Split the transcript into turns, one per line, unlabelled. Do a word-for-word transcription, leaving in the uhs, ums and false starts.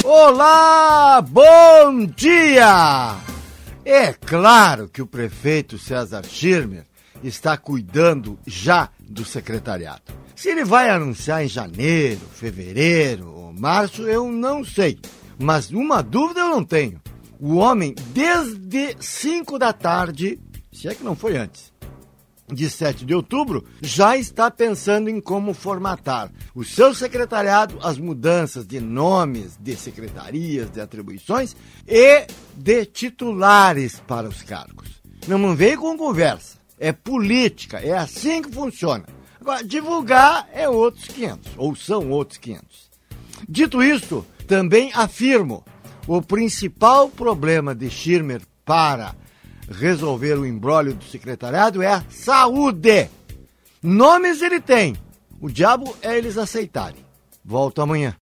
Olá, bom dia! É claro que o prefeito César Schirmer está cuidando já do secretariado. Se ele vai anunciar em janeiro, fevereiro ou março, eu não sei. Mas uma dúvida eu não tenho. O homem, desde cinco da tarde, se é que não foi antes, de sete de outubro, já está pensando em como formatar o seu secretariado, as mudanças de nomes, de secretarias, de atribuições e de titulares para os cargos. Não vem com conversa, é política, é assim que funciona. Agora, divulgar é outros quinhentos, ou são outros quinhentos. Dito isto, também afirmo, o principal problema de Schirmer para resolver o imbróglio do secretariado é a saúde. Nomes ele tem. O diabo é eles aceitarem. Volto amanhã.